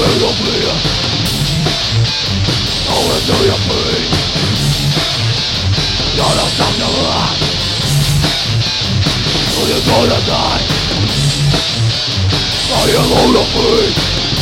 will bleed. Oh, until you bleed. You're not time to lie. So you're gonna die. I am gonna bleed.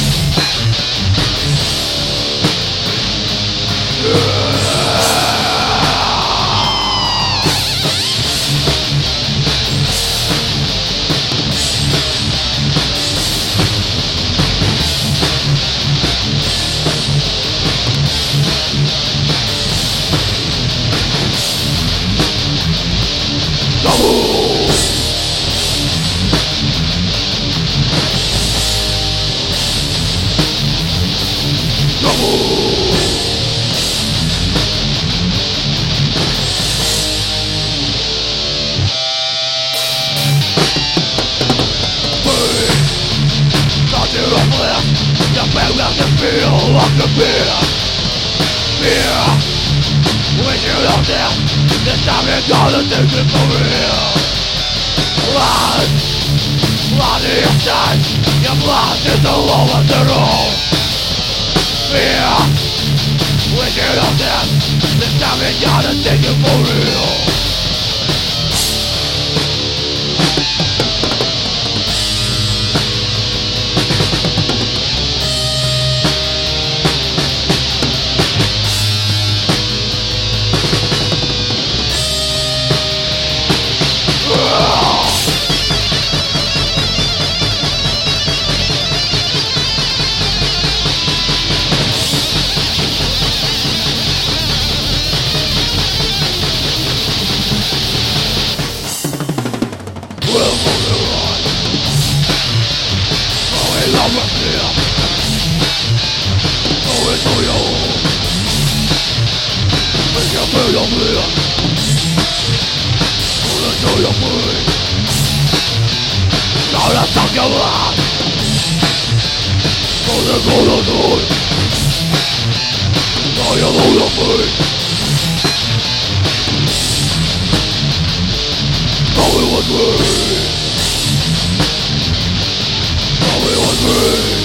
Feel like the fear when you're out there. This time you're gonna take it for real. Blood in your sight. Your blood is all over the road. Fear when you're out there. This time you're gonna take it for real. Ahora hasta acabar. No te conozco. No hay ahora fue. No me was me. No me was me.